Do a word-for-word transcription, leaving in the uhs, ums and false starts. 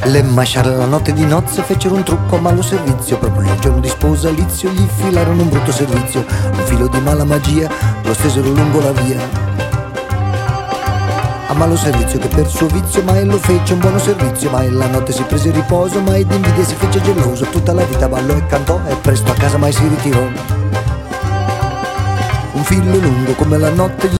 Le masciare la notte di nozze fecero un trucco a malo servizio. Proprio il giorno di sposalizio gli filarono un brutto servizio. Un filo di mala magia lo stesero lungo la via. A malo servizio che per suo vizio mai lo fece un buono servizio. Mai la notte si prese riposo, mai d'invidia si fece geloso. Tutta la vita ballò e cantò e presto a casa mai si ritirò. Un filo lungo come la notte